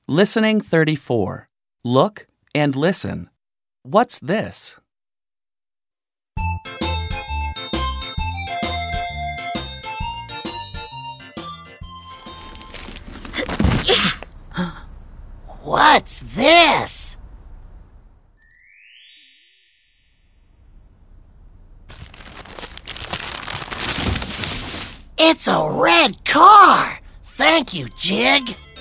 Listening 34. Look and listen. What's this? What's this? It's a red car! Thank you, Jig.